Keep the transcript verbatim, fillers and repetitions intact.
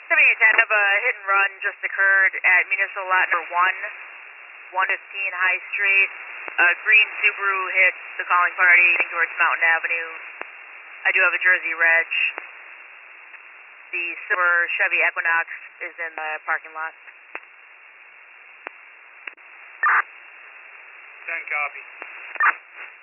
seventy ten of a hit and run just occurred at municipal lot number one, one fifteen High Street. A green Subaru hit the calling party heading towards Mountain Avenue. I do have a Jersey reg. The silver Chevy Equinox is in the parking lot. ten copy.